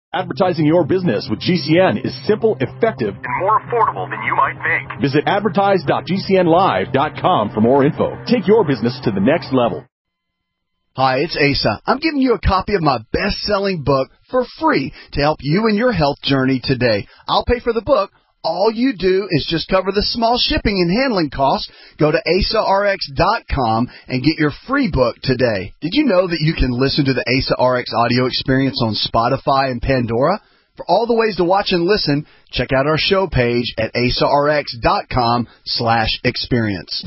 Advertising your business with GCN is simple, effective, and more affordable than you might think. Visit advertise.gcnlive.com for more info. Take your business to the next level. Hi, it's Asa. I'm giving you a copy of my best-selling book for free to help you in your health journey today. I'll pay for the book. All you do is just cover the small shipping and handling costs. Go to AsaRx.com and get your free book today. Did you know that you can listen to the Asa RX audio experience on Spotify and Pandora? For all the ways to watch and listen, check out our show page at AsaRx.com/experience.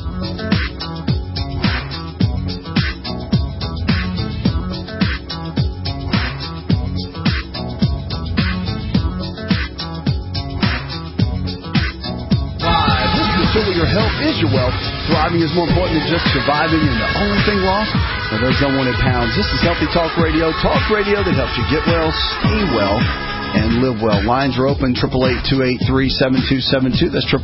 Your health is your wealth. Thriving is more important than just surviving, and the only thing lost are those unwanted pounds. This is Healthy Talk Radio that helps you get well, stay well, and live well. Lines are open, 888-283-7272. That's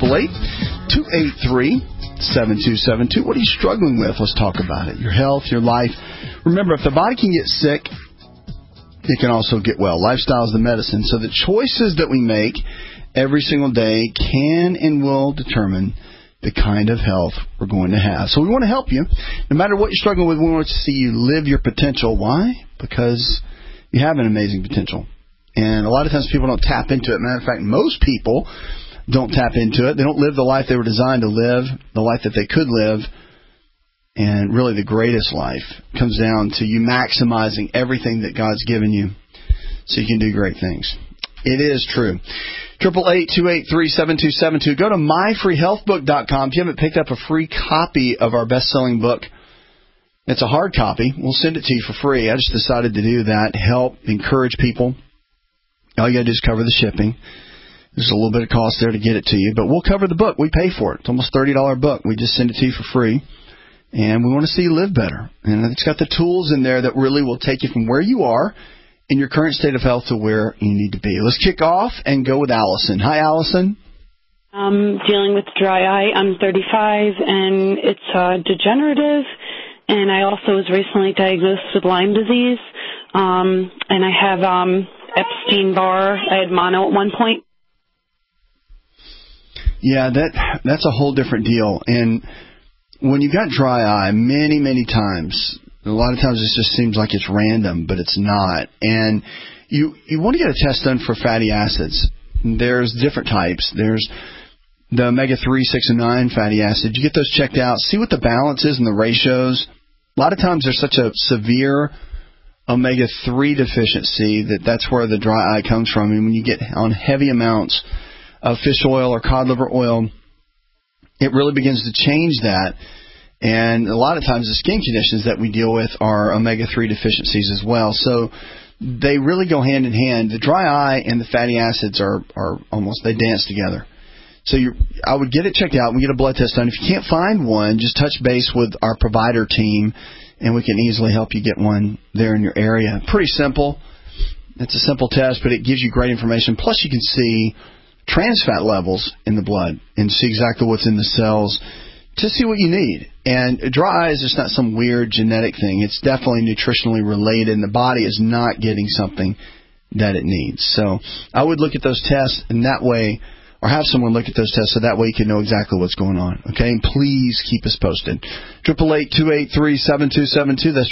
888-283-7272. What are you struggling with? Let's talk about it. Your health, your life. Remember, if the body can get sick, it can also get well. Lifestyle is the medicine. So the choices that we make every single day can and will determine the kind of health we're going to have. So we want to help you. No matter what you're struggling with, we want to see you live your potential. Why? Because you have an amazing potential. And a lot of times people don't tap into it. Matter of fact, most people don't tap into it. They don't live the life they were designed to live, the life that they could live. And really the greatest life comes down to you maximizing everything that God's given you so you can do great things. It is true. 888-283-7272. Go to myfreehealthbook.com. If you haven't picked up a free copy of our best-selling book, it's a hard copy. We'll send it to you for free. I just decided to do that, help, encourage people. All you got to do is cover the shipping. There's a little bit of cost there to get it to you, but we'll cover the book. We pay for it. It's almost a $30 book. We just send it to you for free, and we want to see you live better. And it's got the tools in there that really will take you from where you are in your current state of health to where you need to be. Let's kick off and go with Allison. Hi, Allison. I'm dealing with dry eye. I'm 35, and it's degenerative, and I also was recently diagnosed with Lyme disease, and I have Epstein-Barr. I had mono at one point. Yeah, that's a whole different deal. And when you've got dry eye, many times, a lot of times it just seems like it's random, but it's not. And you want to get a test done for fatty acids. There's different types. There's the omega-3, 6, and 9 fatty acids. You get those checked out. See what the balance is and the ratios. A lot of times there's such a severe omega-3 deficiency that's where the dry eye comes from. And when you get on heavy amounts of fish oil or cod liver oil, it really begins to change that. And a lot of times the skin conditions that we deal with are omega-3 deficiencies as well. So they really go hand in hand. The dry eye and the fatty acids are almost, they dance together. So I would get it checked out and get a blood test done. If you can't find one, just touch base with our provider team, and we can easily help you get one there in your area. Pretty simple. It's a simple test, but it gives you great information. Plus you can see trans fat levels in the blood and see exactly what's in the cells to see what you need. And dry eye is just not some weird genetic thing. It's definitely nutritionally related, and the body is not getting something that it needs. So I would look at those tests in that way, or have someone look at those tests so that way you can know exactly what's going on. Okay? And please keep us posted. 888-283-7272. That's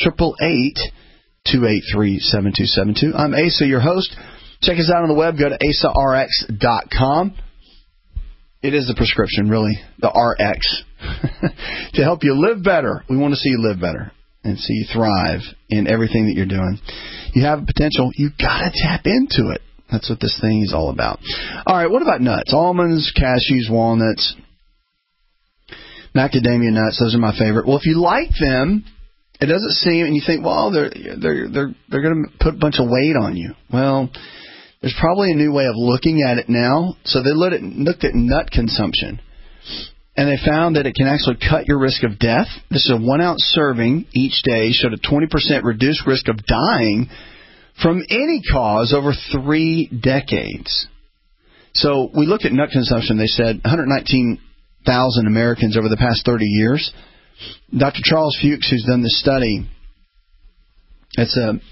888-283-7272. I'm Asa, your host. Check us out on the web. Go to asarx.com. It is the prescription, really, the RX, to help you live better. We want to see you live better and see you thrive in everything that you're doing. You have potential. You've got to tap into it. That's what this thing is all about. All right, what about nuts? Almonds, cashews, walnuts, macadamia nuts. Those are my favorite. Well, if you like them, it doesn't seem, and you think, well, they're going to put a bunch of weight on you. Well, there's probably a new way of looking at it now. So they looked at nut consumption, and they found that it can actually cut your risk of death. This is a 1-ounce serving each day, showed a 20% reduced risk of dying from any cause over 3 decades. So we looked at nut consumption. They said 119,000 Americans over the past 30 years. Dr. Charles Fuchs, who's done this study, it's a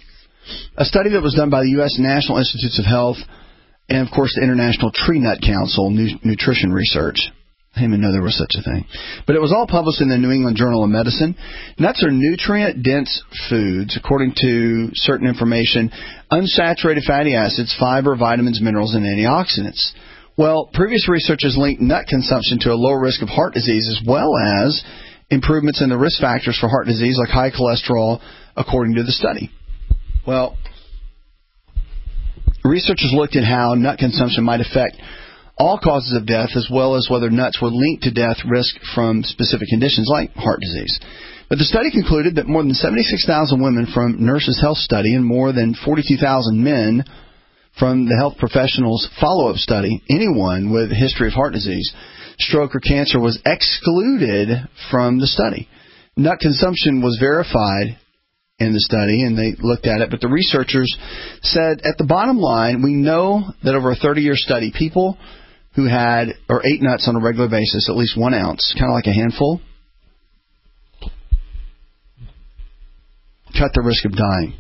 A study that was done by the U.S. National Institutes of Health and, of course, the International Tree Nut Council Nutrition Research. I didn't even know there was such a thing. But it was all published in the New England Journal of Medicine. Nuts are nutrient-dense foods, according to certain information, unsaturated fatty acids, fiber, vitamins, minerals, and antioxidants. Well, previous research has linked nut consumption to a lower risk of heart disease as well as improvements in the risk factors for heart disease like high cholesterol, according to the study. Well, researchers looked at how nut consumption might affect all causes of death, as well as whether nuts were linked to death risk from specific conditions like heart disease. But the study concluded that more than 76,000 women from Nurses Health Study and more than 42,000 men from the Health Professionals Follow-Up Study, anyone with a history of heart disease, stroke, or cancer was excluded from the study. Nut consumption was verified in the study, and they looked at it, but the researchers said at the bottom line, we know that over a 30-year study, people who had or ate nuts on a regular basis, at least 1 ounce, kind of like a handful, cut the risk of dying.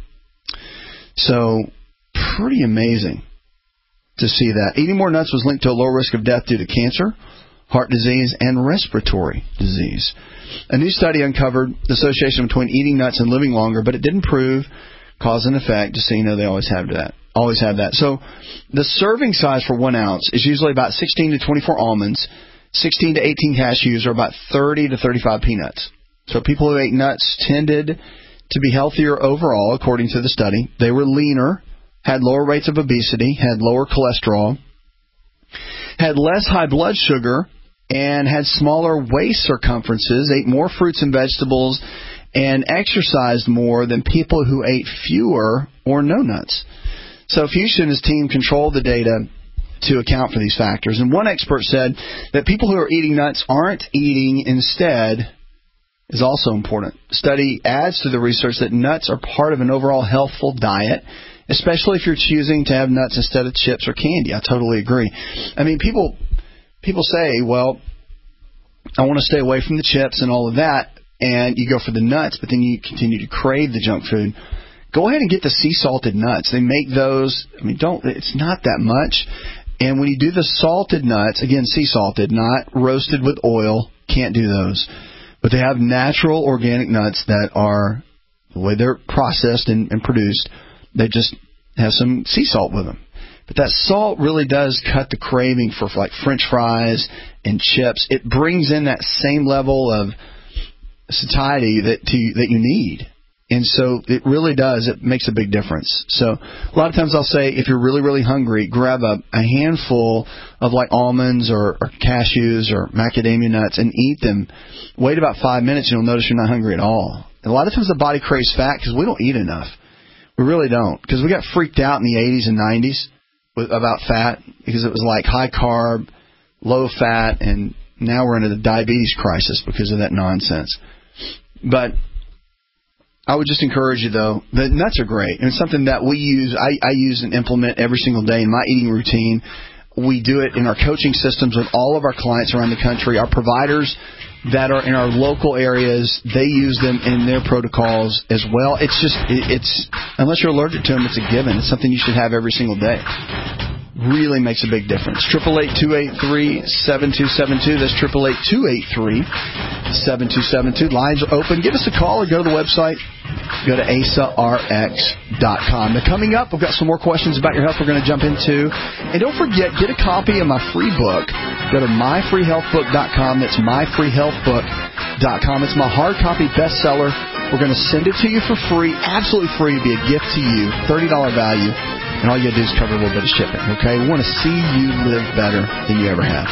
So, pretty amazing to see that. Eating more nuts was linked to a lower risk of death due to cancer, heart disease, and respiratory disease. A new study uncovered the association between eating nuts and living longer, but it didn't prove cause and effect, just so you know they always have that. So the serving size for 1 ounce is usually about 16 to 24 almonds, 16 to 18 cashews, or about 30 to 35 peanuts. So people who ate nuts tended to be healthier overall, according to the study. They were leaner, had lower rates of obesity, had lower cholesterol, had less high blood sugar, and had smaller waist circumferences, ate more fruits and vegetables, and exercised more than people who ate fewer or no nuts. So Fuchs and his team controlled the data to account for these factors. And one expert said that people who are eating nuts aren't eating instead is also important. The study adds to the research that nuts are part of an overall healthful diet, especially if you're choosing to have nuts instead of chips or candy. I totally agree. I mean, people say, well, I want to stay away from the chips and all of that, and you go for the nuts, but then you continue to crave the junk food. Go ahead and get the sea salted nuts. They make those, it's not that much. And when you do the salted nuts, again, sea salted, not roasted with oil, can't do those. But they have natural organic nuts that are, the way they're processed and produced, they just have some sea salt with them. But that salt really does cut the craving for like French fries and chips. It brings in that same level of satiety that you need. And so it really does. It makes a big difference. So a lot of times I'll say, if you're really, really hungry, grab a handful of like almonds or cashews or macadamia nuts and eat them. Wait about 5 minutes and you'll notice you're not hungry at all. And a lot of times the body craves fat because we don't eat enough. We really don't. Because we got freaked out in the 80s and 90s about fat because it was like high carb, low fat, and now we're into the diabetes crisis because of that nonsense. But I would just encourage you, though, the nuts are great. And it's something that we use, I use and implement every single day in my eating routine. We do it in our coaching systems with all of our clients around the country. Our providers that are in our local areas, they use them in their protocols as well. It's just, unless you're allergic to them, it's a given. It's something you should have every single day. Really makes a big difference. 888-283-7272. That's 888-283-7272. Lines are open. Give us a call or go to the website. Go to asarx.com. Now, coming up, we've got some more questions about your health we're going to jump into. And don't forget, get a copy of my free book. Go to myfreehealthbook.com. That's myfreehealthbook.com. It's my hard copy bestseller. We're going to send it to you for free, absolutely free, to be a gift to you, $30 value. And all you got to do is cover a little bit of shipping, okay? We want to see you live better than you ever have.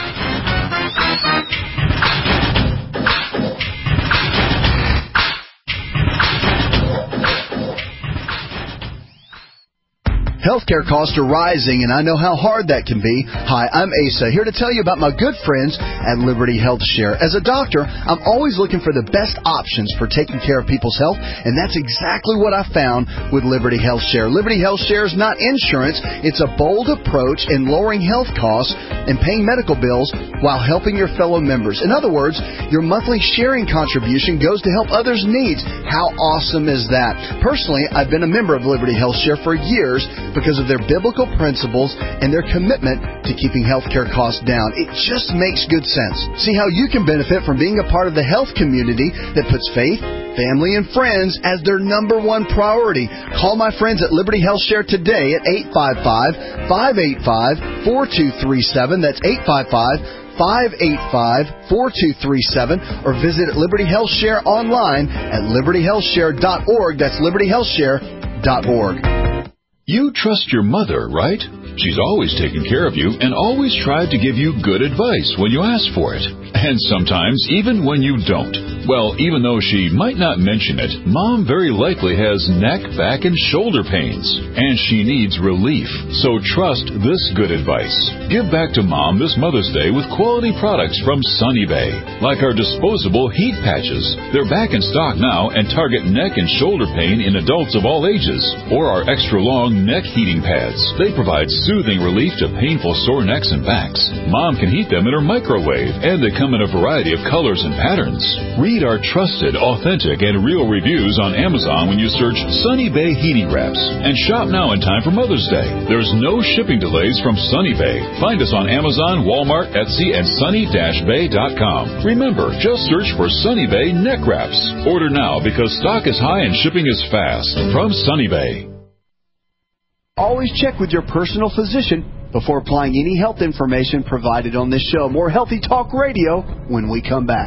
Healthcare costs are rising, and I know how hard that can be. Hi, I'm Asa, here to tell you about my good friends at Liberty Health Share. As a doctor, I'm always looking for the best options for taking care of people's health, and that's exactly what I found with Liberty Health Share. Liberty Health Share is not insurance. It's a bold approach in lowering health costs and paying medical bills while helping your fellow members. In other words, your monthly sharing contribution goes to help others' needs. How awesome is that? Personally, I've been a member of Liberty Health Share for years because of their biblical principles and their commitment to keeping healthcare costs down. It just makes good sense. See how you can benefit from being a part of the health community that puts faith, family, and friends as their number one priority. Call my friends at Liberty Health Share today at 855-585-4237. That's 855-585-4237, or visit Liberty Health Share online at libertyhealthshare.org. That's libertyhealthshare.org. You trust your mother, right? She's always taken care of you and always tried to give you good advice when you ask for it. And sometimes even when you don't. Well, even though she might not mention it, Mom very likely has neck, back, and shoulder pains. And she needs relief. So trust this good advice. Give back to Mom this Mother's Day with quality products from Sunny Bay. Like our disposable heat patches. They're back in stock now and target neck and shoulder pain in adults of all ages. Or our extra long neck heating pads. They provide soothing relief to painful sore necks and backs. Mom can heat them in her microwave, and they come in a variety of colors and patterns. Read our trusted, authentic, and real reviews on Amazon when you search Sunny Bay Heating Wraps. And shop now in time for Mother's Day. There's no shipping delays from Sunny Bay. Find us on Amazon, Walmart, Etsy, and sunny-bay.com. Remember, just search for Sunny Bay Neck Wraps. Order now because stock is high and shipping is fast. From Sunny Bay. Always check with your personal physician before applying any health information provided on this show. More Healthy Talk Radio when we come back.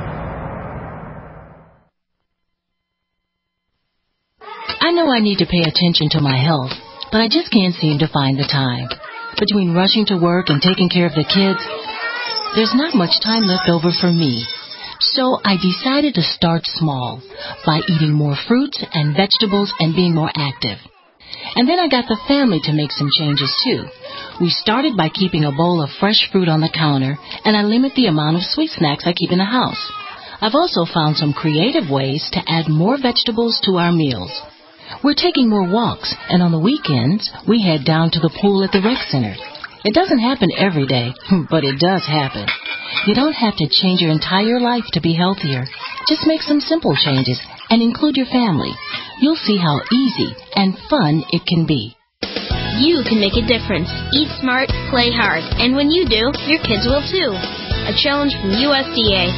I know I need to pay attention to my health, but I just can't seem to find the time. Between rushing to work and taking care of the kids, there's not much time left over for me. So I decided to start small by eating more fruits and vegetables and being more active. And then I got the family to make some changes, too. We started by keeping a bowl of fresh fruit on the counter, and I limit the amount of sweet snacks I keep in the house. I've also found some creative ways to add more vegetables to our meals. We're taking more walks, and on the weekends, we head down to the pool at the rec center. It doesn't happen every day, but it does happen. You don't have to change your entire life to be healthier. Just make some simple changes and include your family. You'll see how easy and fun it can be. You can make a difference. Eat smart, play hard. And when you do, your kids will too. A challenge from USDA.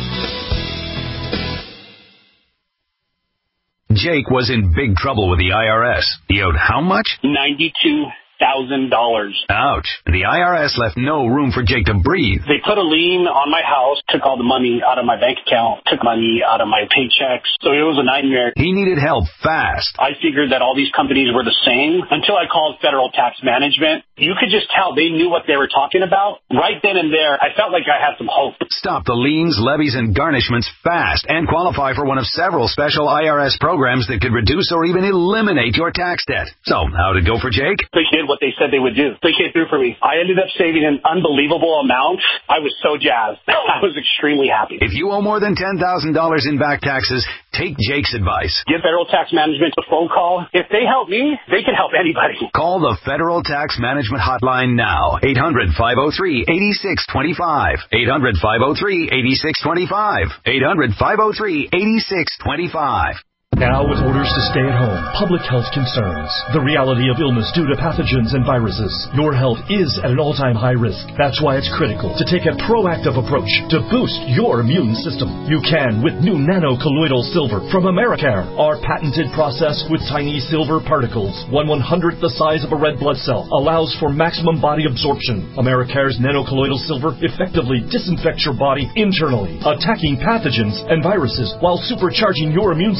Jake was in big trouble with the IRS. He owed how much? $92,000. Ouch. The IRS left no room for Jake to breathe. They put a lien on my house, took all the money out of my bank account, took money out of my paychecks. So it was a nightmare. He needed help fast. I figured that all these companies were the same until I called Federal Tax Management. You could just tell they knew what they were talking about. Right then and there, I felt like I had some hope. Stop the liens, levies, and garnishments fast and qualify for one of several special IRS programs that could reduce or even eliminate your tax debt. So, how'd it go for Jake? They did what they said they would do. They came through for me. I ended up saving an unbelievable amount. I was so jazzed. I was extremely happy. If you owe more than $10,000 in back taxes, take Jake's advice. Give Federal Tax Management a phone call. If they help me, they can help anybody. Call the Federal Tax Management Hotline now. 800-503-8625. 800-503-8625. 800-503-8625. Now, with orders to stay at home, public health concerns, the reality of illness due to pathogens and viruses, your health is at an all-time high risk. That's why it's critical to take a proactive approach to boost your immune system. You can with new nano-colloidal silver from Americare. Our patented process with tiny silver particles, 1/100th the size of a red blood cell, allows for maximum body absorption. Americare's nano-colloidal silver effectively disinfects your body internally, attacking pathogens and viruses while supercharging your immune system.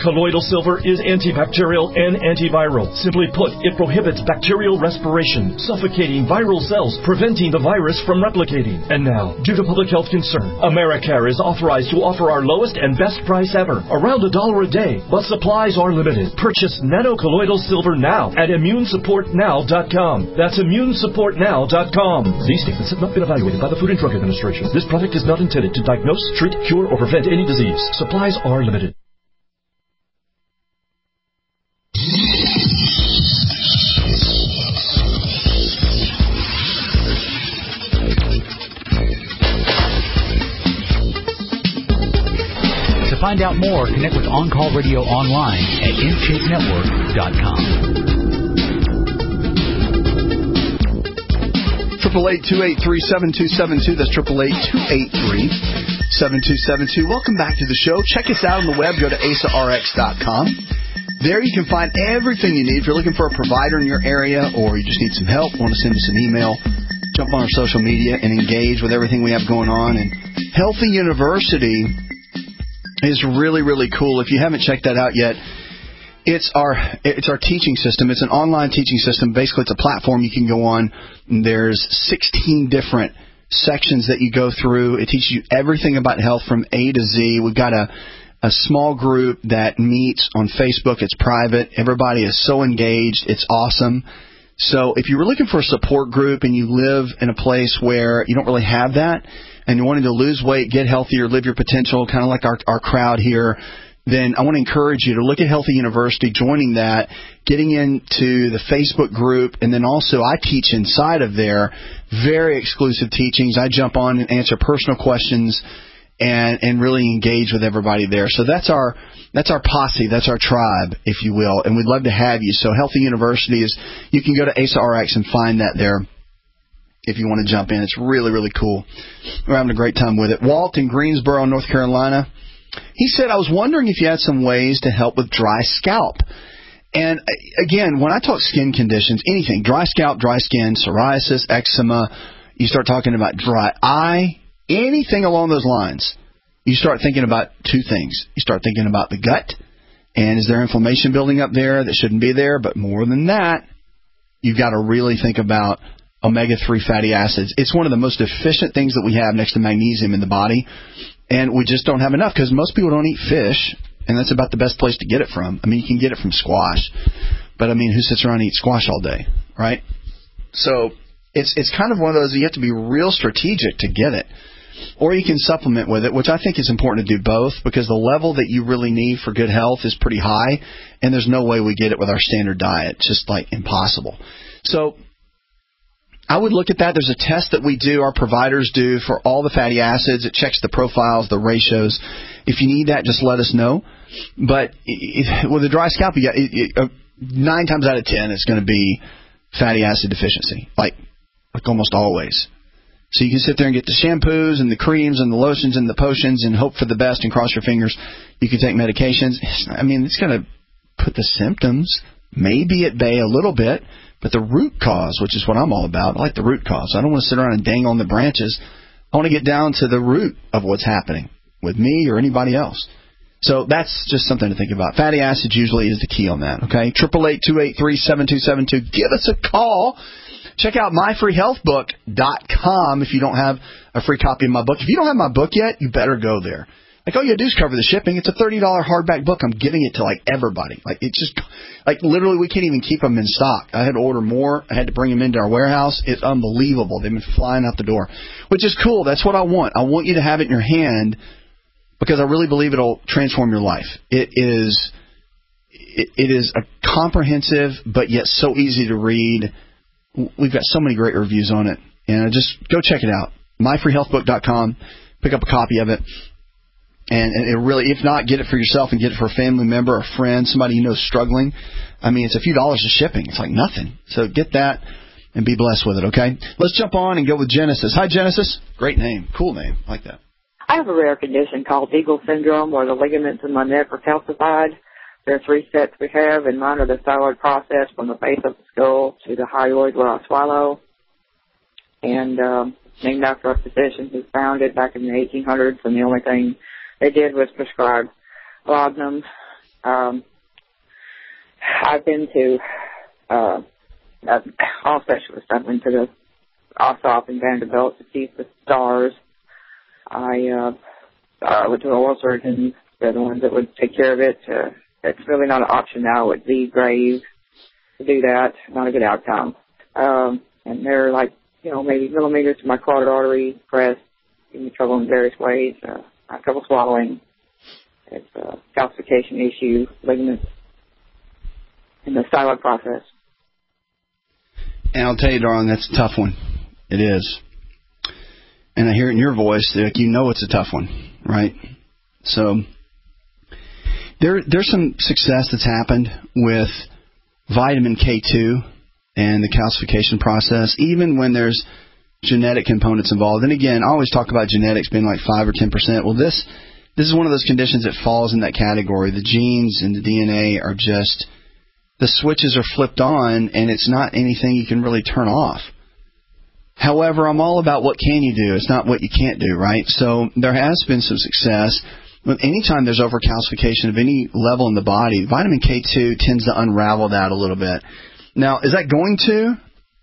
Colloidal silver is antibacterial and antiviral. Simply put, it prohibits bacterial respiration, suffocating viral cells, preventing the virus from replicating. And now, due to public health concern, Americare is authorized to offer our lowest and best price ever, around $1 a day, but supplies are limited. Purchase nanocolloidal silver now at immunesupportnow.com. That's immunesupportnow.com. These statements have not been evaluated by the Food and Drug Administration. This product is not intended to diagnose, treat, cure, or prevent any disease. Supplies are limited. To find out more, connect with On Call Radio online at InShapeNetwork.com. 888-283-7272. That's 888-283-7272. Welcome back to the show. Check us out on the web. Go to AsaRx.com. There you can find everything you need. If you're looking for a provider in your area or you just need some help, want to send us an email, jump on our social media and engage with everything we have going on. And Healthy University is really, really cool. If you haven't checked that out yet, it's our teaching system. It's an online teaching system. Basically, it's a platform you can go on. There's 16 different sections that you go through. It teaches you everything about health from A to Z. We've got a small group that meets on Facebook. It's private. Everybody is so engaged. It's awesome. So if you were looking for a support group and you live in a place where you don't really have that and you're wanting to lose weight, get healthier, live your potential, kind of like our crowd here, then I want to encourage you to look at Healthy University, joining that, getting into the Facebook group, and then also I teach inside of there, very exclusive teachings. I jump on and answer personal questions and really engage with everybody there. So that's our posse, that's our tribe, if you will, and we'd love to have you. So Healthy University is, you can go to AsaRx and find that there if you want to jump in. It's really, really cool. We're having a great time with it. Walt in Greensboro, North Carolina, he said, I was wondering if you had some ways to help with dry scalp. And again, when I talk skin conditions, anything, dry scalp, dry skin, psoriasis, eczema, you start talking about dry eye, anything along those lines, you start thinking about two things. You start thinking about the gut, and is there inflammation building up there that shouldn't be there? But more than that, you've got to really think about omega-3 fatty acids. It's one of the most efficient things that we have next to magnesium in the body. And we just don't have enough because most people don't eat fish, and that's about the best place to get it from. I mean, you can get it from squash, but I mean, who sits around and eats squash all day, right? So it's kind of one of those, you have to be real strategic to get it. Or you can supplement with it, which I think is important to do both, because the level that you really need for good health is pretty high, and there's no way we get it with our standard diet. It's just like impossible. So I would look at that. There's a test that we do, our providers do, for all the fatty acids. It checks the profiles, the ratios. If you need that, just let us know. But with a dry scalp, you got 9 times out of 10, it's going to be fatty acid deficiency, like almost always. So you can sit there and get the shampoos and the creams and the lotions and the potions and hope for the best and cross your fingers. You can take medications. I mean, it's going to put the symptoms maybe at bay a little bit. But the root cause, which is what I'm all about, I like the root cause. I don't want to sit around and dangle on the branches. I want to get down to the root of what's happening with me or anybody else. So that's just something to think about. Fatty acids usually is the key on that, okay? 888-283-7272. Give us a call. Check out myfreehealthbook.com if you don't have a free copy of my book. If you don't have my book yet, you better go there. Like, all you do is cover the shipping. It's a $30 hardback book. I'm giving it to, everybody. It's just, literally, we can't even keep them in stock. I had to order more. I had to bring them into our warehouse. It's unbelievable. They've been flying out the door, which is cool. That's what I want. I want you to have it in your hand because I really believe it'll transform your life. It is a comprehensive, but yet so easy to read. We've got so many great reviews on it. And just go check it out. myfreehealthbook.com. Pick up a copy of it. And it really, if not, get it for yourself and get it for a family member or friend, somebody you know is struggling. I mean, it's a few dollars of shipping. It's like nothing. So get that and be blessed with it, okay? Let's jump on and go with Genesis. Hi, Genesis. Great name. Cool name. I like that. I have a rare condition called Eagle syndrome where the ligaments in my neck are calcified. There are 3 sets we have, and mine are the thyroid process from the base of the skull to the hyoid where I swallow. And named after a physician who founded back in the 1800s, and the only thing they did was prescribe laudanum I've been to all specialists. I've been to the Ossoff and Vanderbilt to see the stars. I went to the oral surgeons. They're the ones that would take care of it. It's really not an option now with the grave to do that. Not a good outcome. And they're like, maybe millimeters to my carotid artery, pressed, give me trouble in various ways. I have trouble swallowing. It's a calcification issue, ligaments, in the styloid process. And I'll tell you, darling, that's a tough one. It is. And I hear it in your voice, like it's a tough one, right? So there's some success that's happened with vitamin K2 and the calcification process, even when there's genetic components involved. And again, I always talk about genetics being like 5 or 10%. Well, this is one of those conditions that falls in that category. The genes and the DNA are just, the switches are flipped on, and it's not anything you can really turn off. However, I'm all about what can you do. It's not what you can't do, right? So there has been some success. Anytime there's overcalcification of any level in the body, vitamin K2 tends to unravel that a little bit. Now, is that going to?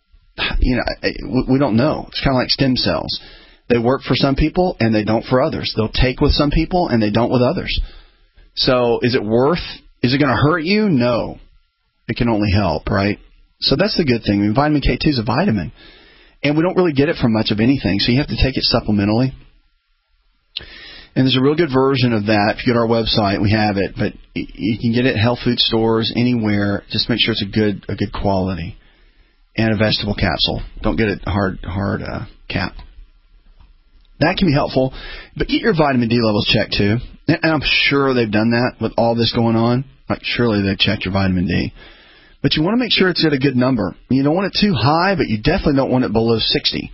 We don't know. It's kind of like stem cells. They work for some people, and they don't for others. They'll take with some people, and they don't with others. So is it going to hurt you? No. It can only help, right? So that's the good thing. I mean, vitamin K2 is a vitamin, and we don't really get it from much of anything, so you have to take it supplementally. And there's a real good version of that. If you go to our website, we have it, but you can get it at health food stores, anywhere. Just make sure it's a good quality. And a vegetable capsule. Don't get it hard cap. That can be helpful, but get your vitamin D levels checked too. And I'm sure they've done that with all this going on. Like, surely they've checked your vitamin D. But you want to make sure it's at a good number. You don't want it too high, but you definitely don't want it below 60.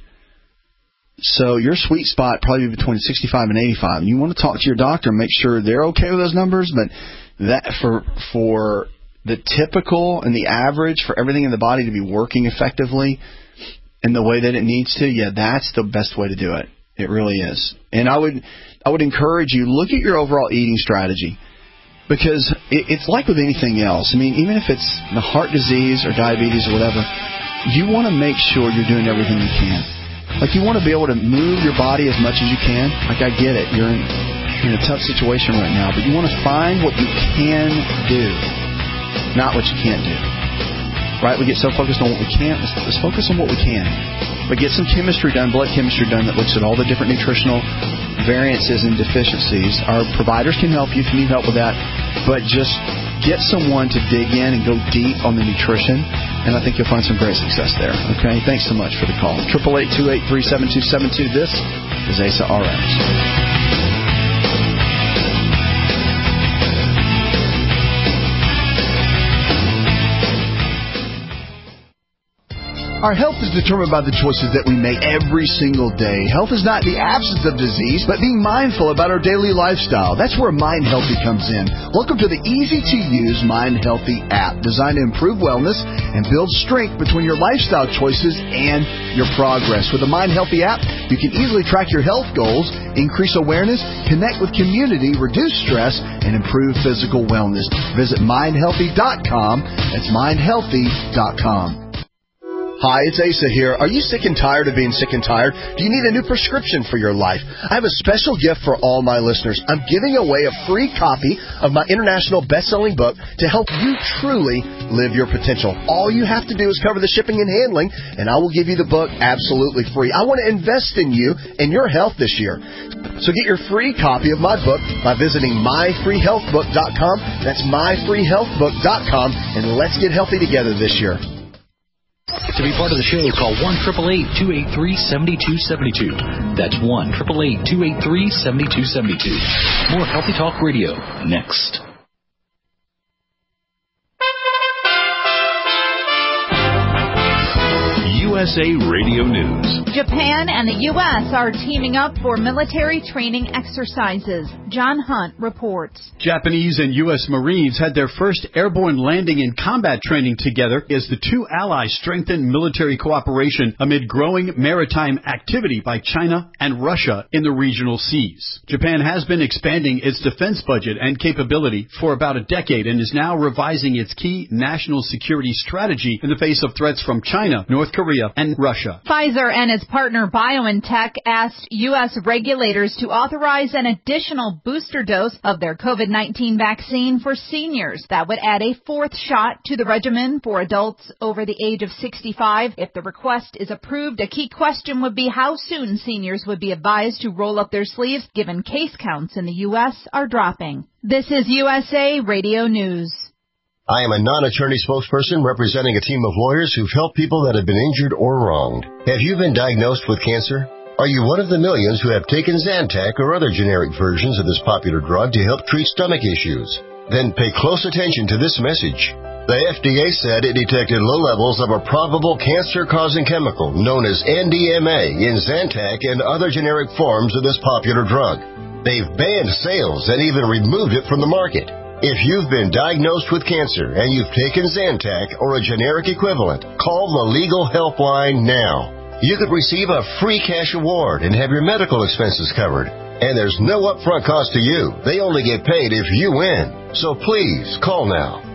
So your sweet spot probably between 65 and 85. And you want to talk to your doctor and make sure they're okay with those numbers. But that for the typical and the average, for everything in the body to be working effectively in the way that it needs to, that's the best way to do it. It really is. And I would encourage you, look at your overall eating strategy. Because it's like with anything else. I mean, even if it's the heart disease or diabetes or whatever, you want to make sure you're doing everything you can. Like, you want to be able to move your body as much as you can. Like, I get it. You're in a tough situation right now. But you want to find what you can do, not what you can't do. Right? We get so focused on what we can't. Let's focus on what we can. But get some chemistry done, blood chemistry done, that looks at all the different nutritional variances and deficiencies. Our providers can help you if you need help with that. But just get someone to dig in and go deep on the nutrition, and I think you'll find some great success there. Okay? Thanks so much for the call. 888-283-7272. This is ASA RX. Our health is determined by the choices that we make every single day. Health is not the absence of disease, but being mindful about our daily lifestyle. That's where Mind Healthy comes in. Welcome to the easy-to-use Mind Healthy app, designed to improve wellness and build strength between your lifestyle choices and your progress. With the Mind Healthy app, you can easily track your health goals, increase awareness, connect with community, reduce stress, and improve physical wellness. Visit mindhealthy.com. That's mindhealthy.com. Hi, it's Asa here. Are you sick and tired of being sick and tired? Do you need a new prescription for your life? I have a special gift for all my listeners. I'm giving away a free copy of my international best-selling book to help you truly live your potential. All you have to do is cover the shipping and handling, and I will give you the book absolutely free. I want to invest in you and your health this year. So get your free copy of my book by visiting myfreehealthbook.com. That's myfreehealthbook.com, and let's get healthy together this year. To be part of the show, call 1-888-283-7272. That's 1-888-283-7272. More Healthy Talk Radio next. USA Radio News. Japan and the U.S. are teaming up for military training exercises. John Hunt reports. Japanese and U.S. Marines had their first airborne landing and combat training together as the two allies strengthened military cooperation amid growing maritime activity by China and Russia in the regional seas. Japan has been expanding its defense budget and capability for about a decade and is now revising its key national security strategy in the face of threats from China, North Korea, and Russia. Pfizer and its partner BioNTech asked U.S. regulators to authorize an additional booster dose of their COVID-19 vaccine for seniors. That would add a fourth shot to the regimen for adults over the age of 65. If the request is approved, a key question would be how soon seniors would be advised to roll up their sleeves, given case counts in the U.S. are dropping. This is USA Radio News. I am a non-attorney spokesperson representing a team of lawyers who've helped people that have been injured or wronged. Have you been diagnosed with cancer? Are you one of the millions who have taken Zantac or other generic versions of this popular drug to help treat stomach issues? Then pay close attention to this message. The FDA said it detected low levels of a probable cancer-causing chemical known as NDMA in Zantac and other generic forms of this popular drug. They've banned sales and even removed it from the market. If you've been diagnosed with cancer and you've taken Zantac or a generic equivalent, call the Legal Helpline now. You could receive a free cash award and have your medical expenses covered. And there's no upfront cost to you. They only get paid if you win. So please, call now.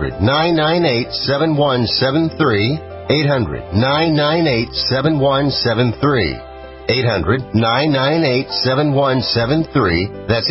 800-998-7173. 800-998-7173. 800-998-7173. That's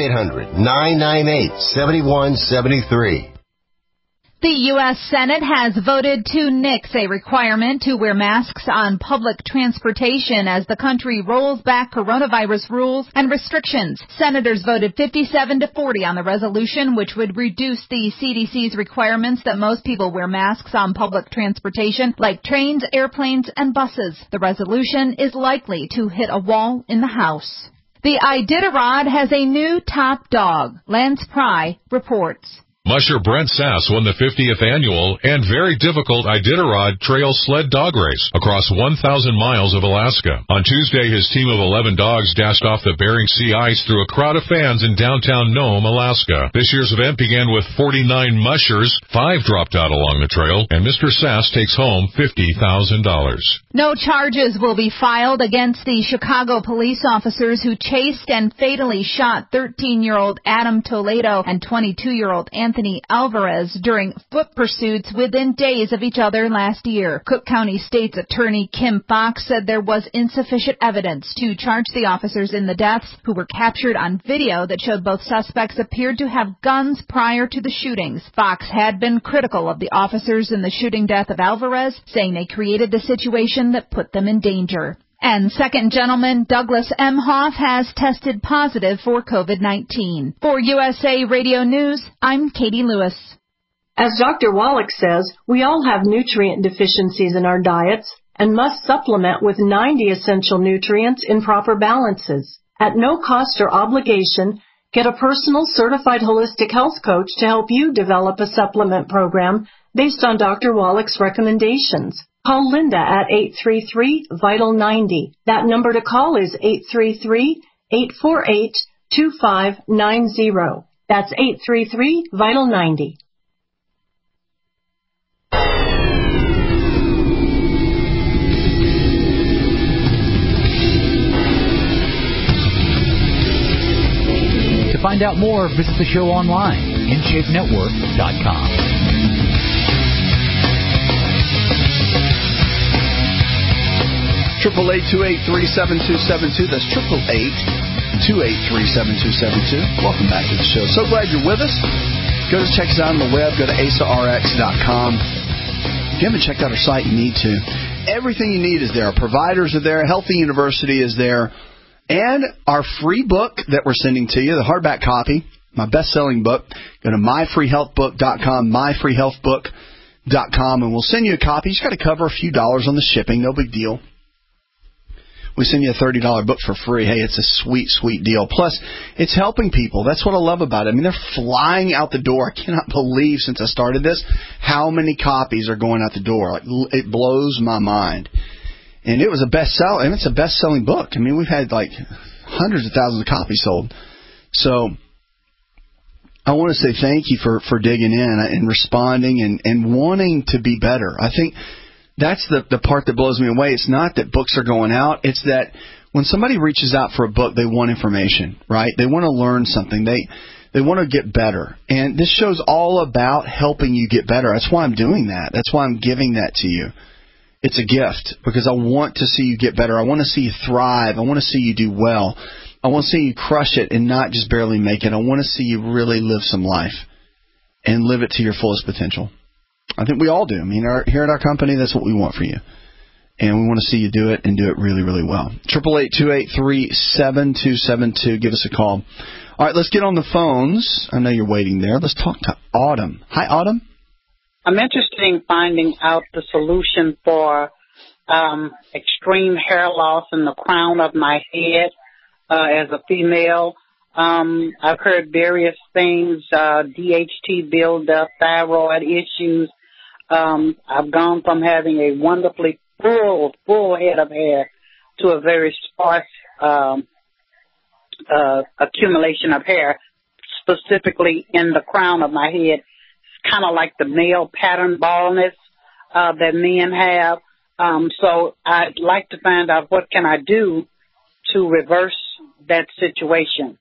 800-998-7173. The U.S. Senate has voted to nix a requirement to wear masks on public transportation as the country rolls back coronavirus rules and restrictions. Senators voted 57-40 on the resolution, which would reduce the CDC's requirements that most people wear masks on public transportation, like trains, airplanes, and buses. The resolution is likely to hit a wall in the House. The Iditarod has a new top dog. Lance Pry reports. Musher Brent Sass won the 50th annual and very difficult Iditarod Trail Sled Dog Race across 1,000 miles of Alaska. On Tuesday, his team of 11 dogs dashed off the Bering Sea ice through a crowd of fans in downtown Nome, Alaska. This year's event began with 49 mushers. 5 dropped out along the trail, and Mr. Sass takes home $50,000. No charges will be filed against the Chicago police officers who chased and fatally shot 13-year-old Adam Toledo and 22-year-old Anthony Alvarez during foot pursuits within days of each other last year. Cook County State's Attorney Kim Fox said there was insufficient evidence to charge the officers in the deaths, who were captured on video that showed both suspects appeared to have guns prior to the shootings. Fox had been critical of the officers in the shooting death of Alvarez, saying they created the situation that put them in danger. And second gentleman Douglas Emhoff has tested positive for COVID-19. For USA Radio News, I'm Katie Lewis. As Dr. Wallach says, we all have nutrient deficiencies in our diets and must supplement with 90 essential nutrients in proper balances. At no cost or obligation, get a personal certified holistic health coach to help you develop a supplement program based on Dr. Wallach's recommendations. Call Linda at 833-VITAL-90. That number to call is 833-848-2590. That's 833-VITAL-90. To find out more, visit the show online, InShapeNetwork.com. 888-283-7272. That's 888-283-7272. Welcome back to the show. So glad you're with us. Go to check us out on the web. Go to ASARx.com. If you haven't checked out our site, you need to. Everything you need is there. Our providers are there. Healthy University is there. And our free book that we're sending to you, the hardback copy, my best-selling book. Go to myfreehealthbook.com, myfreehealthbook.com, and we'll send you a copy. You just got to cover a few dollars on the shipping. No big deal. We send you a $30 book for free. Hey, it's a sweet, sweet deal. Plus, it's helping people. That's what I love about it. I mean, they're flying out the door. I cannot believe, since I started this, how many copies are going out the door. Like, it blows my mind. And it was a bestseller, and it's a best-selling book. I mean, we've had like hundreds of thousands of copies sold. So I want to say thank you for digging in and responding and wanting to be better. I think that's the part that blows me away. It's not that books are going out. It's that when somebody reaches out for a book, they want information, right? They want to learn something. They want to get better. And this show's all about helping you get better. That's why I'm doing that. That's why I'm giving that to you. It's a gift because I want to see you get better. I want to see you thrive. I want to see you do well. I want to see you crush it and not just barely make it. I want to see you really live some life and live it to your fullest potential. I think we all do. I mean, here at our company, that's what we want for you. And we want to see you do it and do it really, really well. 888-283-7272. Give us a call. All right, let's get on the phones. I know you're waiting there. Let's talk to Autumn. Hi, Autumn. I'm interested in finding out the solution for extreme hair loss in the crown of my head as a female. I've heard various things, DHT buildup, thyroid issues. I've gone from having a wonderfully full head of hair to a very sparse accumulation of hair, specifically in the crown of my head. Kind of like the male pattern baldness that men have. So I'd like to find out what can I do to reverse that situation.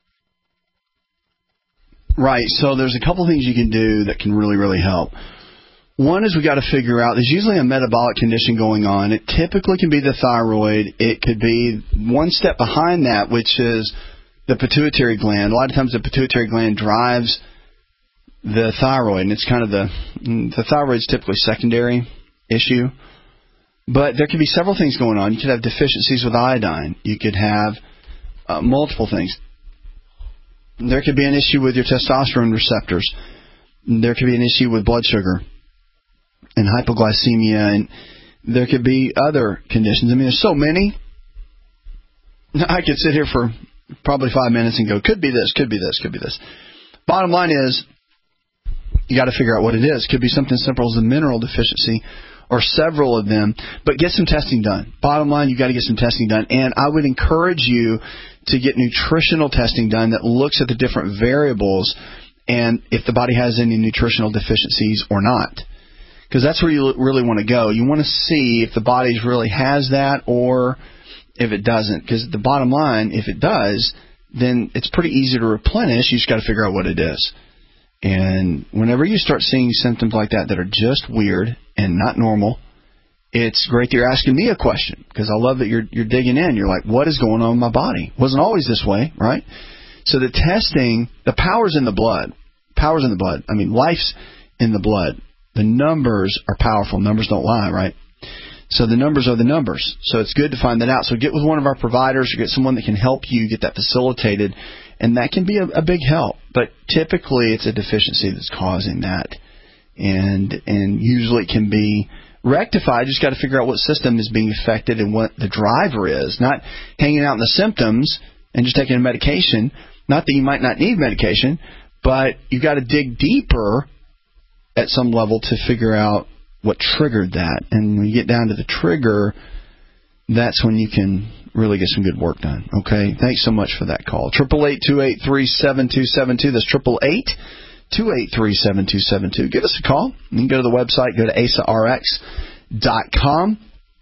Right. So there's a couple things you can do that can really, really help. One is we got to figure out there's usually a metabolic condition going on. It typically can be the thyroid. It could be one step behind that, which is the pituitary gland. A lot of times the pituitary gland drives the thyroid, and it's kind of the thyroid's typically secondary issue. But there could be several things going on. You could have deficiencies with iodine. You could have multiple things. There could be an issue with your testosterone receptors. There could be an issue with blood sugar and hypoglycemia, and there could be other conditions. I mean, there's so many. I could sit here for probably 5 minutes and go, could be this, could be this, could be this. Bottom line is, you got to figure out what it is. It could be something simple as a mineral deficiency or several of them, but get some testing done. Bottom line, you got to get some testing done. And I would encourage you to get nutritional testing done that looks at the different variables and if the body has any nutritional deficiencies or not. Because that's where you really want to go. You want to see if the body really has that or if it doesn't. Because the bottom line, if it does, then it's pretty easy to replenish. You just got to figure out what it is. And whenever you start seeing symptoms like that that are just weird and not normal, it's great that you're asking me a question because I love that you're digging in. You're like, what is going on in my body? It wasn't always this way, right? So the testing, the power's in the blood. Power's in the blood. I mean, life's in the blood. The numbers are powerful. Numbers don't lie, right? So the numbers are the numbers. So it's good to find that out. So get with one of our providers or get someone that can help you get that facilitated. And that can be a big help. But typically it's a deficiency that's causing that. And usually it can be rectified. You just got to figure out what system is being affected and what the driver is. Not hanging out in the symptoms and just taking a medication. Not that you might not need medication, but you got to dig deeper at some level to figure out what triggered that. And when you get down to the trigger, that's when you can really get some good work done. Okay? Thanks so much for that call. 888-283-7272. That's 888-283-7272. Give us a call. You can go to the website. Go to asarx.com.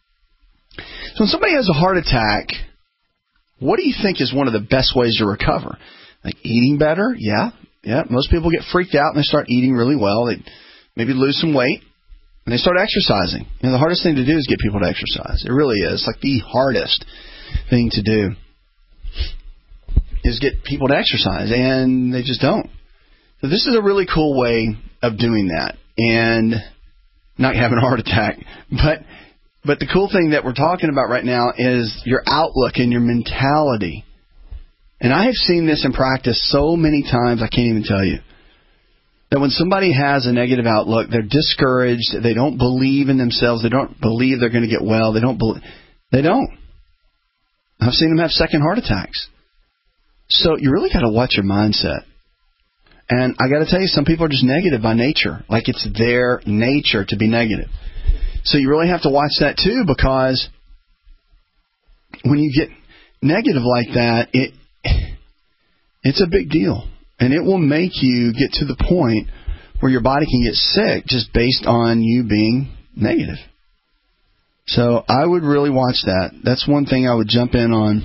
So when somebody has a heart attack, what do you think is one of the best ways to recover? Like eating better? Yeah. Most people get freaked out and they start eating really well. They maybe lose some weight. And they start exercising. You know, the hardest thing to do is get people to exercise. It really is. It's like the hardest thing to do is get people to exercise, and they just don't. So this is a really cool way of doing that and not having a heart attack. But the cool thing that we're talking about right now is your outlook and your mentality. And I have seen this in practice so many times I can't even tell you. That when somebody has a negative outlook, they're discouraged, they don't believe in themselves, they don't believe they're going to get well, they don't. I've seen them have second heart attacks. So you really got to watch your mindset. And I got to tell you, some people are just negative by nature, like it's their nature to be negative. So you really have to watch that too, because when you get negative like that, it's a big deal. And it will make you get to the point where your body can get sick just based on you being negative. So I would really watch that. That's one thing I would jump in on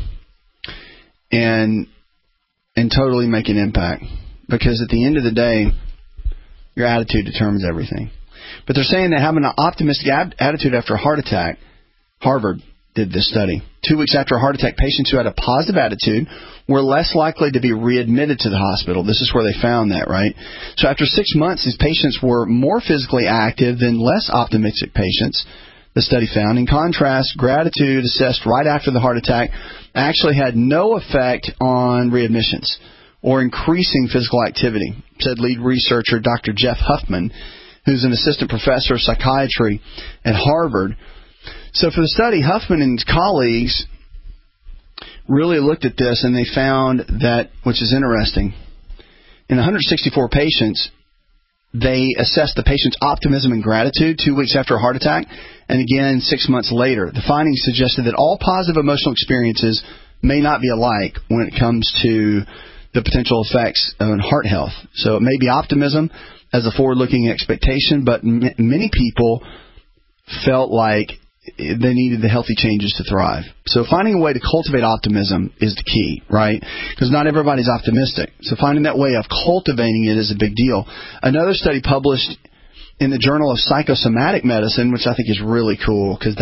and totally make an impact. Because at the end of the day, your attitude determines everything. But they're saying that having an optimistic attitude after a heart attack, Harvard did this study. 2 weeks after a heart attack, patients who had a positive attitude were less likely to be readmitted to the hospital. This is where they found that, right? So after 6 months, these patients were more physically active than less optimistic patients, the study found. In contrast, gratitude assessed right after the heart attack actually had no effect on readmissions or increasing physical activity, said lead researcher Dr. Jeff Huffman, who's an assistant professor of psychiatry at Harvard. So for the study, Huffman and his colleagues really looked at this, and they found that, which is interesting, in 164 patients, they assessed the patient's optimism and gratitude 2 weeks after a heart attack, and again 6 months later. The findings suggested that all positive emotional experiences may not be alike when it comes to the potential effects on heart health. So it may be optimism as a forward-looking expectation, but many people felt like they needed the healthy changes to thrive. So finding a way to cultivate optimism is the key, right? Because not everybody's optimistic. So finding that way of cultivating it is a big deal. Another study published in the Journal of Psychosomatic Medicine, which I think is really cool, because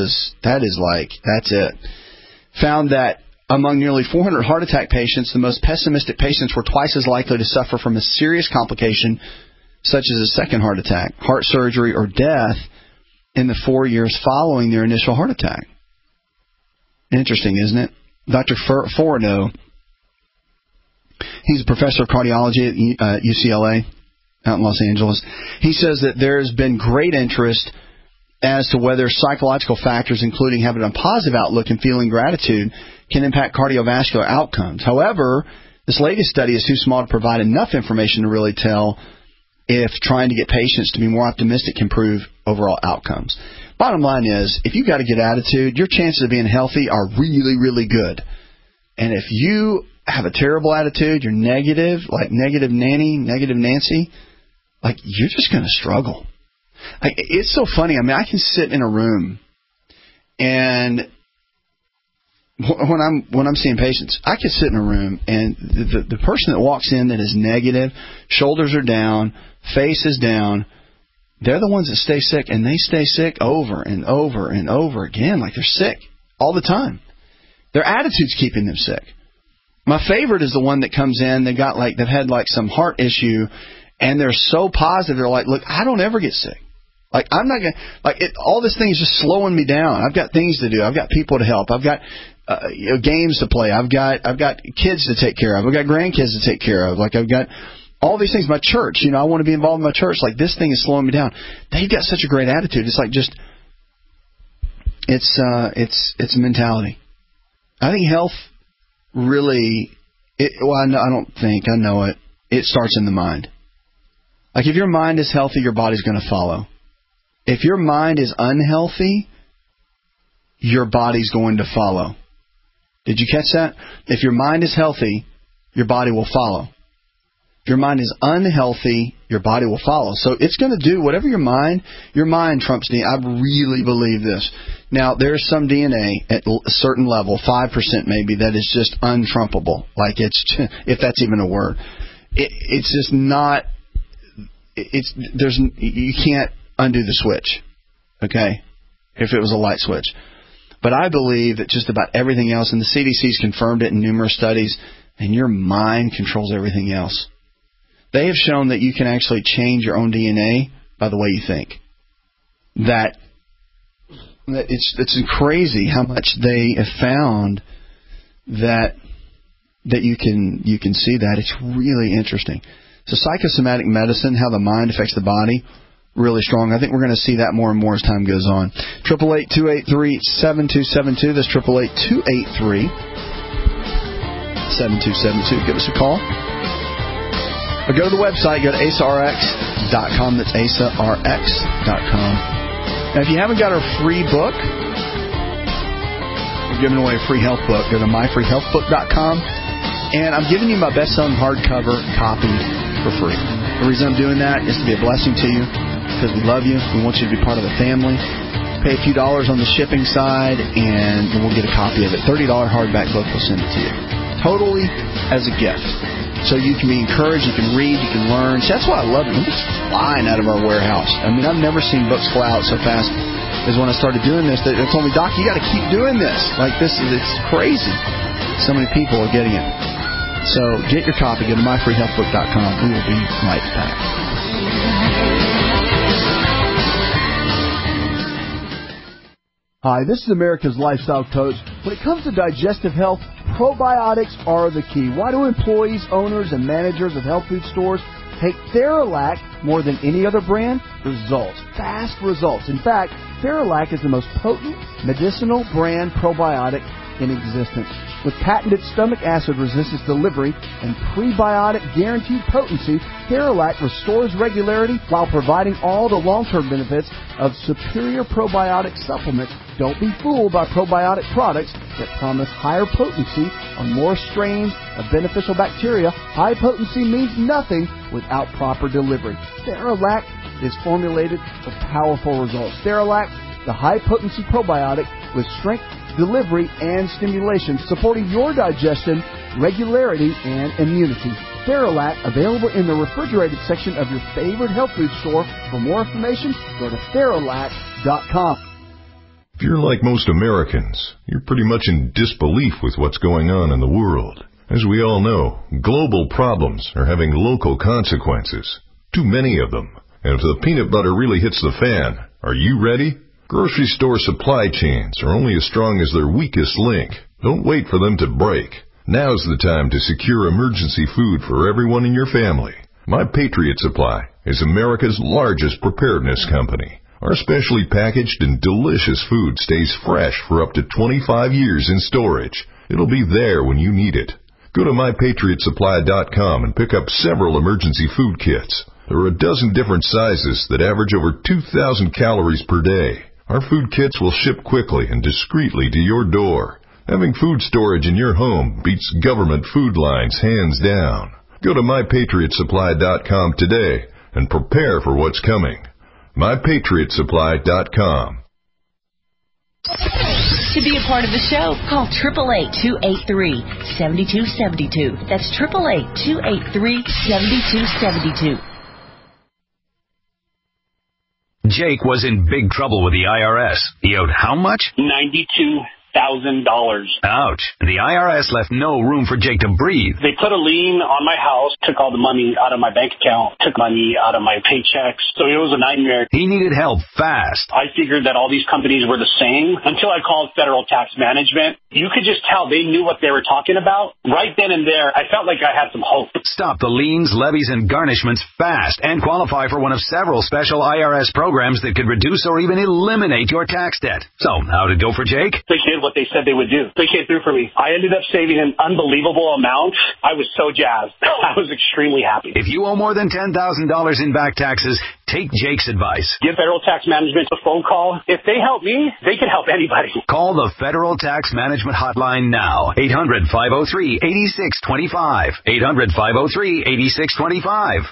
that's it, found that among nearly 400 heart attack patients, the most pessimistic patients were twice as likely to suffer from a serious complication, such as a second heart attack, heart surgery, or death in the 4 years following their initial heart attack. Interesting, isn't it? Dr. Forno, he's a professor of cardiology at UCLA out in Los Angeles. He says that there's been great interest as to whether psychological factors, including having a positive outlook and feeling gratitude, can impact cardiovascular outcomes. However, this latest study is too small to provide enough information to really tell if trying to get patients to be more optimistic can improve overall outcomes. Bottom line is, if you've got a good attitude, your chances of being healthy are really, really good. And if you have a terrible attitude, you're negative, like negative Nanny, negative Nancy, like you're just going to struggle. It's so funny. I mean, I can sit in a room and when I'm seeing patients, I can sit in a room and the person that walks in that is negative, shoulders are down, face is down, they're the ones that stay sick, and they stay sick over and over and over again, like they're sick all the time. Their attitude's keeping them sick. My favorite is the one that comes in, they've had some heart issue, and they're so positive, they're like, look, I don't ever get sick. Like, I'm not going to, all this thing is just slowing me down. I've got things to do. I've got people to help. I've got games to play. I've got kids to take care of. I've got grandkids to take care of. I've got all these things. My church, I want to be involved in my church. Like, this thing is slowing me down. They've got such a great attitude. It's like it's a mentality. I think health really, I know it. It starts in the mind. Like, if your mind is healthy, your body's going to follow. If your mind is unhealthy, your body's going to follow. Did you catch that? If your mind is healthy, your body will follow. If your mind is unhealthy, your body will follow. So it's going to do whatever your mind trumps DNA. I really believe this. Now, there's some DNA at a certain level, 5% maybe, that is just untrumpable. Like, if that's even a word. It's just not, you can't undo the switch, okay, if it was a light switch. But I believe that just about everything else, and the CDC's confirmed it in numerous studies, and your mind controls everything else. They have shown that you can actually change your own DNA by the way you think. That it's crazy how much they have found that you can see that. It's really interesting. So psychosomatic medicine, how the mind affects the body, really strong. I think we're going to see that more and more as time goes on. 888-283-7272. That's 888-283-7272. Give us a call. Or go to the website. Go to AsaRx.com. That's AsaRx.com. Now, if you haven't got our free book, we're giving away a free health book. Go to myfreehealthbook.com, and I'm giving you my best-selling hardcover copy for free. The reason I'm doing that is to be a blessing to you, because we love you. We want you to be part of the family. Pay a few dollars on the shipping side, and we'll get a copy of it. $30 hardback book, we'll send it to you. Totally as a gift. So you can be encouraged, you can read, you can learn. See, that's why I love it. It's flying out of our warehouse. I mean, I've never seen books fly out so fast as when I started doing this. They told me, Doc, you got to keep doing this. Like, it's crazy. So many people are getting it. So get your copy. Go to myfreehealthbook.com. We will be right back. Hi, this is America's Lifestyle Coach. When it comes to digestive health, probiotics are the key. Why do employees, owners, and managers of health food stores take Theralac more than any other brand? Results. Fast results. In fact, Theralac is the most potent medicinal brand probiotic in existence. With patented stomach acid resistance delivery and prebiotic guaranteed potency, Theralac restores regularity while providing all the long-term benefits of superior probiotic supplements. Don't be fooled by probiotic products that promise higher potency on more strains of beneficial bacteria. High potency means nothing without proper delivery. Theralac is formulated for powerful results. Theralac, the high-potency probiotic with strength, delivery, and stimulation, supporting your digestion, regularity, and immunity. Theralac, available in the refrigerated section of your favorite health food store. For more information, go to Theralac.com. If you're like most Americans, you're pretty much in disbelief with what's going on in the world. As we all know, global problems are having local consequences. Too many of them. And if the peanut butter really hits the fan, are you ready? Grocery store supply chains are only as strong as their weakest link. Don't wait for them to break. Now's the time to secure emergency food for everyone in your family. My Patriot Supply is America's largest preparedness company. Our specially packaged and delicious food stays fresh for up to 25 years in storage. It'll be there when you need it. Go to mypatriotsupply.com and pick up several emergency food kits. There are a dozen different sizes that average over 2,000 calories per day. Our food kits will ship quickly and discreetly to your door. Having food storage in your home beats government food lines hands down. Go to mypatriotsupply.com today and prepare for what's coming. mypatriotsupply.com. To be a part of the show, call 888-283-7272. That's 888-283-7272. Jake was in big trouble with the IRS. He owed how much? $92,000. Ouch. The IRS left no room for Jake to breathe. They put a lien on my house, took all the money out of my bank account, took money out of my paychecks. So it was a nightmare. He needed help fast. I figured that all these companies were the same until I called Federal Tax Management. You could just tell they knew what they were talking about. Right then and there, I felt like I had some hope. Stop the liens, levies, and garnishments fast and qualify for one of several special IRS programs that could reduce or even eliminate your tax debt. So, how'd it go for Jake? They did what they said they would do. They came through for me. I ended up saving an unbelievable amount. I was so jazzed. I was extremely happy. If you owe more than $10,000 in back taxes, take Jake's advice. Give Federal Tax Management a phone call. If they help me, they can help anybody. Call the Federal Tax Management Hotline now. 800-503-8625. 800-503-8625.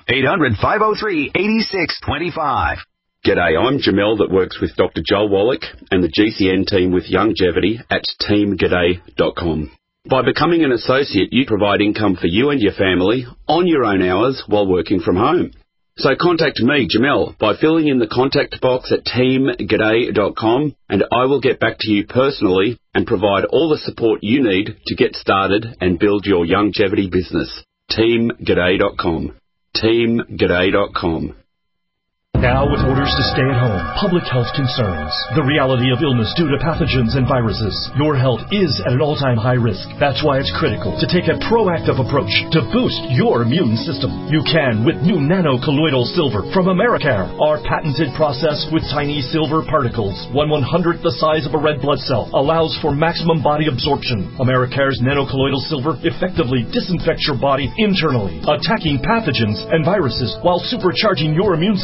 800-503-8625. G'day, I'm Jamel that works with Dr. Joel Wallach and the GCN team with Longevity at teamg'day.com. By becoming an associate, you provide income for you and your family on your own hours while working from home. So contact me, Jamel, by filling in the contact box at teamg'day.com, and I will get back to you personally and provide all the support you need to get started and build your longevity business. teamg'day.com. teamg'day.com. Now with orders to stay at home, public health concerns, the reality of illness due to pathogens and viruses, your health is at an all-time high risk. That's why it's critical to take a proactive approach to boost your immune system. You can with new nano-colloidal silver from Americare. Our patented process with tiny silver particles, 1/100th the size of a red blood cell, allows for maximum body absorption. Americare's nano-colloidal silver effectively disinfects your body internally, attacking pathogens and viruses while supercharging your immune system.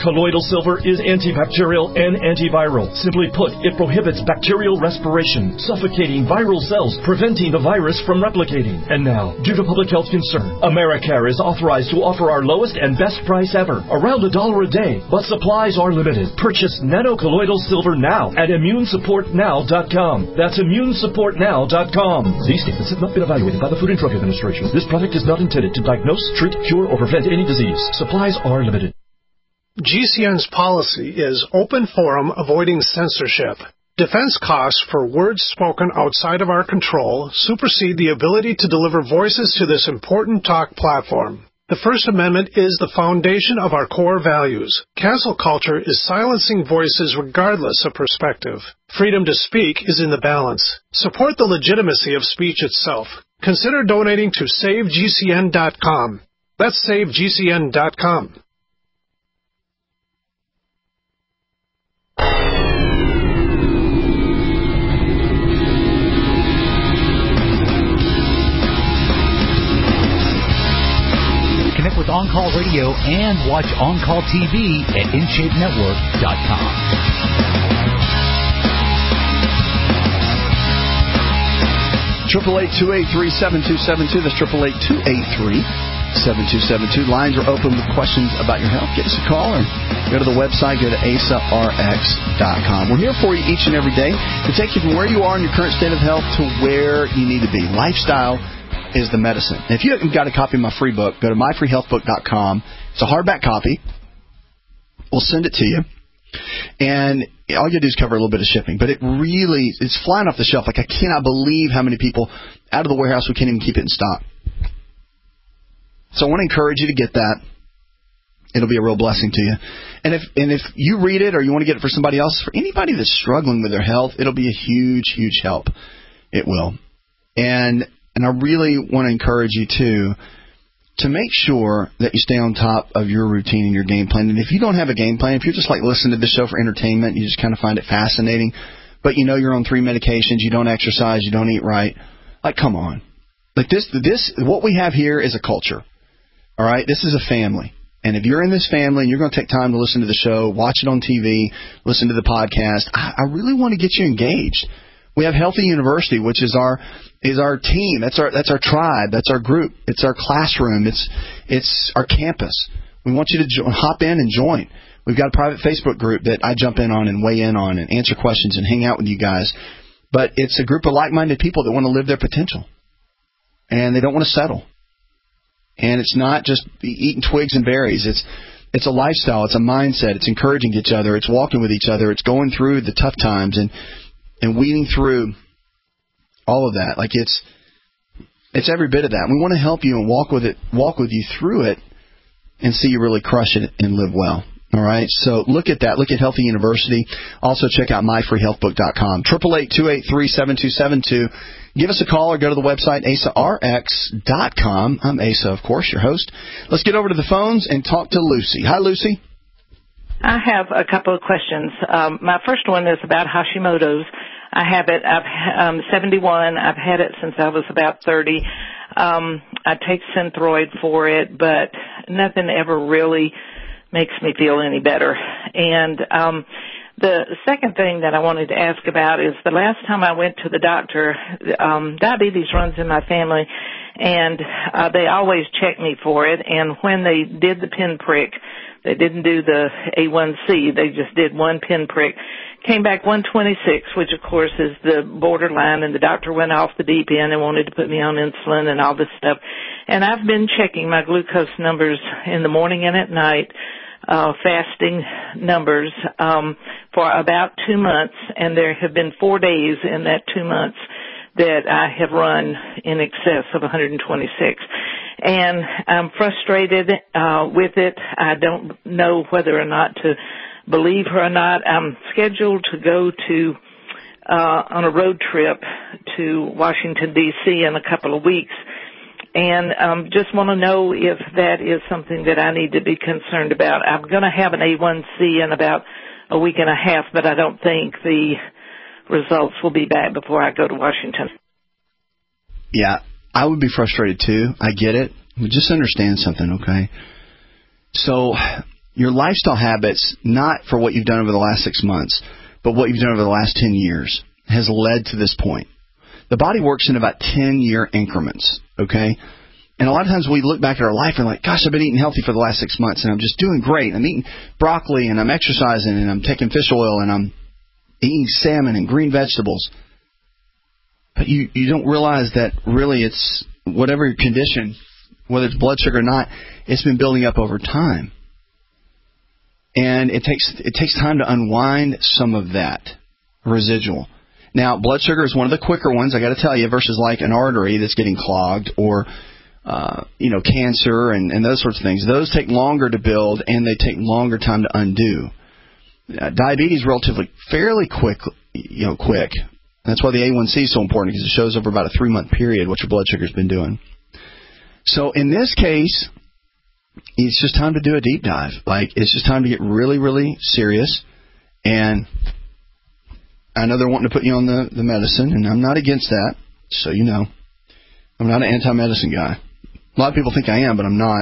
Colloidal silver is antibacterial and antiviral. Simply put, it prohibits bacterial respiration, suffocating viral cells, preventing the virus from replicating. And now, due to public health concern, AmeriCare is authorized to offer our lowest and best price ever, around $1 a day, but supplies are limited. Purchase nanocolloidal silver now at ImmuneSupportNow.com. That's ImmuneSupportNow.com. These statements have not been evaluated by the Food and Drug Administration. This product is not intended to diagnose, treat, cure, or prevent any disease. Supplies are limited. GCN's policy is open forum, avoiding censorship. Defense costs for words spoken outside of our control supersede the ability to deliver voices to this important talk platform. The First Amendment is the foundation of our core values. Cancel culture is silencing voices regardless of perspective. Freedom to speak is in the balance. Support the legitimacy of speech itself. Consider donating to SaveGCN.com. That's SaveGCN.com. Connect with On Call Radio and watch On Call TV at InShapeNetwork.com. 888-283-7272. That's 888-283-7272. Lines are open with questions about your health. Give us a call or go to the website. Go to AsaRx.com. We're here for you each and every day to take you from where you are in your current state of health to where you need to be. Lifestyle is the medicine. And if you haven't got a copy of my free book, go to myfreehealthbook.com. It's a hardback copy. We'll send it to you. And all you do is cover a little bit of shipping. But it's flying off the shelf. Like, I cannot believe how many people out of the warehouse, we can't even keep it in stock. So I want to encourage you to get that. It'll be a real blessing to you. And if you read it or you want to get it for somebody else, for anybody that's struggling with their health, it'll be a huge, huge help. It will. And I really want to encourage you, too, to make sure that you stay on top of your routine and your game plan. And if you don't have a game plan, if you're just like listening to this show for entertainment, you just kind of find it fascinating, but you know you're on 3 medications, you don't exercise, you don't eat right, like, come on. Like, this, what we have here is a culture, all right? This is a family. And if you're in this family and you're going to take time to listen to the show, watch it on TV, listen to the podcast, I really want to get you engaged. We have Healthy University, which is our team. That's our tribe. That's our group. It's our classroom. It's our campus. We want you to hop in and join. We've got a private Facebook group that I jump in on and weigh in on and answer questions and hang out with you guys. But it's a group of like-minded people that want to live their potential, and they don't want to settle. And it's not just eating twigs and berries. It's a lifestyle. It's a mindset. It's encouraging each other. It's walking with each other. It's going through the tough times and weeding through all of that. Like, it's every bit of that. We want to help you and walk with you through it and see you really crush it and live well. All right? So look at that. Look at Healthy University. Also check out myfreehealthbook.com. 888-283-7272. Give us a call or go to the website AsaRx.com. I'm Asa, of course, your host. Let's get over to the phones and talk to Lucy. Hi, Lucy. I have a couple of questions. My first one is about Hashimoto's. I have it. I'm 71. I've had it since I was about 30. I take Synthroid for it, but nothing ever really makes me feel any better. And the second thing that I wanted to ask about is the last time I went to the doctor, diabetes runs in my family, and they always check me for it. And when they did the pinprick, they didn't do the A1C. They just did one pinprick. Came back 126, which, of course, is the borderline, and the doctor went off the deep end and wanted to put me on insulin and all this stuff. And I've been checking my glucose numbers in the morning and at night, fasting numbers, for about 2 months, and there have been 4 days in that 2 months that I have run in excess of 126. And I'm frustrated with it. I don't know whether or not to believe her or not. I'm scheduled to go to on a road trip to Washington, D.C. in a couple of weeks, and just want to know if that is something that I need to be concerned about. I'm going to have an A1C in about a week and a half, but I don't think the results will be back before I go to Washington. Yeah, I would be frustrated too. I get it. But just understand something, okay? So your lifestyle habits, not for what you've done over the last 6 months, but what you've done over the last 10 years, has led to this point. The body works in about 10-year increments, okay? And a lot of times we look back at our life and we're like, gosh, I've been eating healthy for the last 6 months, and I'm just doing great. I'm eating broccoli, and I'm exercising, and I'm taking fish oil, and I'm eating salmon and green vegetables. But you don't realize that really it's whatever your condition, whether it's blood sugar or not, it's been building up over time. And it takes time to unwind some of that residual. Now, blood sugar is one of the quicker ones, I got to tell you, versus like an artery that's getting clogged or cancer and those sorts of things. Those take longer to build, and they take longer time to undo. Diabetes relatively fairly quick. That's why the A1C is so important, because it shows over about a 3-month period what your blood sugar's been doing. So in this case, it's just time to do a deep dive. Like, it's just time to get really, really serious. And I know they're wanting to put you on the medicine, and I'm not against that, so you know. I'm not an anti-medicine guy. A lot of people think I am, but I'm not.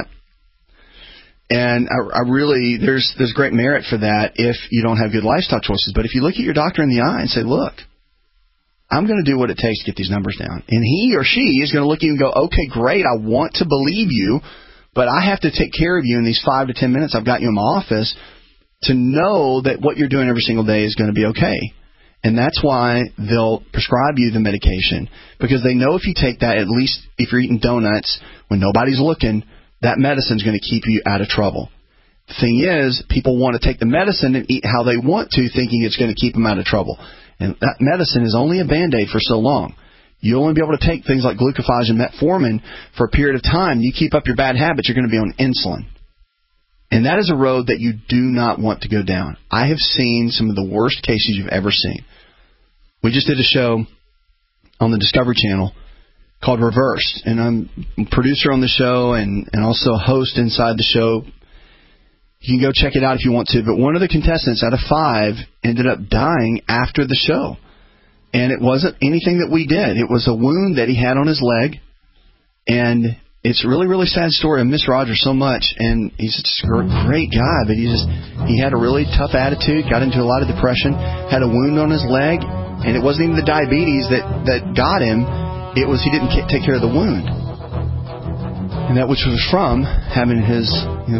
And I really, there's great merit for that if you don't have good lifestyle choices. But if you look at your doctor in the eye and say, look, I'm going to do what it takes to get these numbers down. And he or she is going to look at you and go, okay, great, I want to believe you, but I have to take care of you in these 5 to 10 minutes I've got you in my office to know that what you're doing every single day is going to be okay. And that's why they'll prescribe you the medication, because they know if you take that, at least if you're eating donuts when nobody's looking, that medicine's going to keep you out of trouble. The thing is, people want to take the medicine and eat how they want to, thinking it's going to keep them out of trouble. And that medicine is only a Band-Aid for so long. You'll only be able to take things like glucophage and metformin for a period of time. You keep up your bad habits, you're going to be on insulin. And that is a road that you do not want to go down. I have seen some of the worst cases you've ever seen. We just did a show on the Discovery Channel called Reversed, and I'm a producer on the show and also a host inside the show. You can go check it out if you want to, but one of the contestants out of 5 ended up dying after the show. And it wasn't anything that we did. It was a wound that he had on his leg, and it's a really, really sad story. I miss Roger so much, and he's just a great guy, but he had a really tough attitude, got into a lot of depression, had a wound on his leg, and it wasn't even the diabetes that got him. It was he didn't take care of the wound. And that which was from having his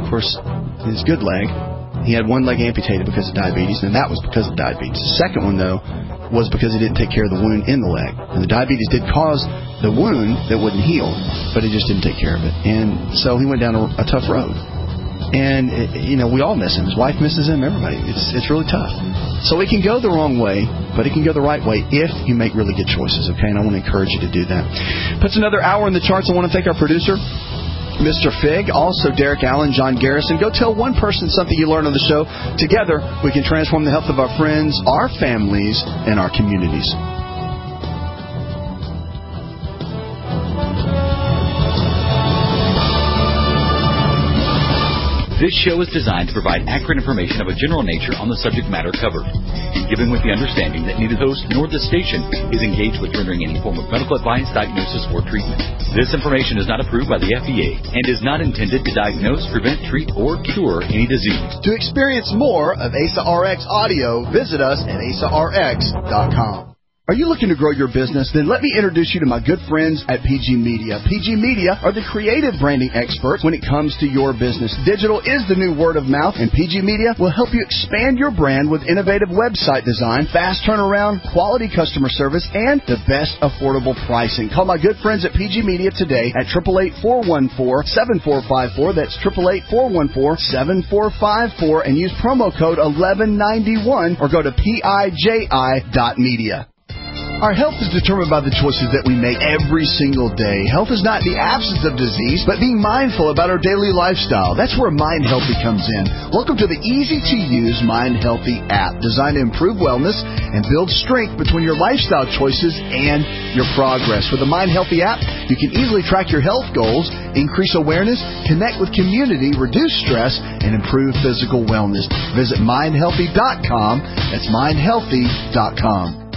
good leg. He had one leg amputated because of diabetes, and that was because of diabetes. The second one, though, was because he didn't take care of the wound in the leg. And the diabetes did cause the wound that wouldn't heal, but he just didn't take care of it. And so he went down a tough road. And, we all miss him. His wife misses him, everybody. It's really tough. So it can go the wrong way, but it can go the right way if you make really good choices, okay? And I want to encourage you to do that. Puts another hour in the charts. I want to thank our producer, Mr. Fig, also Derek Allen, John Garrison. Go tell one person something you learned on the show. Together, we can transform the health of our friends, our families, and our communities. This show is designed to provide accurate information of a general nature on the subject matter covered, given with the understanding that neither the host nor the station is engaged with rendering any form of medical advice, diagnosis, or treatment. This information is not approved by the FDA and is not intended to diagnose, prevent, treat, or cure any disease. To experience more of Asa RX audio, visit us at asarx.com. Are you looking to grow your business? Then let me introduce you to my good friends at PG Media. PG Media are the creative branding experts when it comes to your business. Digital is the new word of mouth, and PG Media will help you expand your brand with innovative website design, fast turnaround, quality customer service, and the best affordable pricing. Call my good friends at PG Media today at 888-414-7454. That's 888-414-7454, and use promo code 1191 or go to piji.media. Our health is determined by the choices that we make every single day. Health is not the absence of disease, but being mindful about our daily lifestyle. That's where Mind Healthy comes in. Welcome to the easy-to-use Mind Healthy app, designed to improve wellness and build strength between your lifestyle choices and your progress. With the Mind Healthy app, you can easily track your health goals, increase awareness, connect with community, reduce stress, and improve physical wellness. Visit mindhealthy.com. That's mindhealthy.com.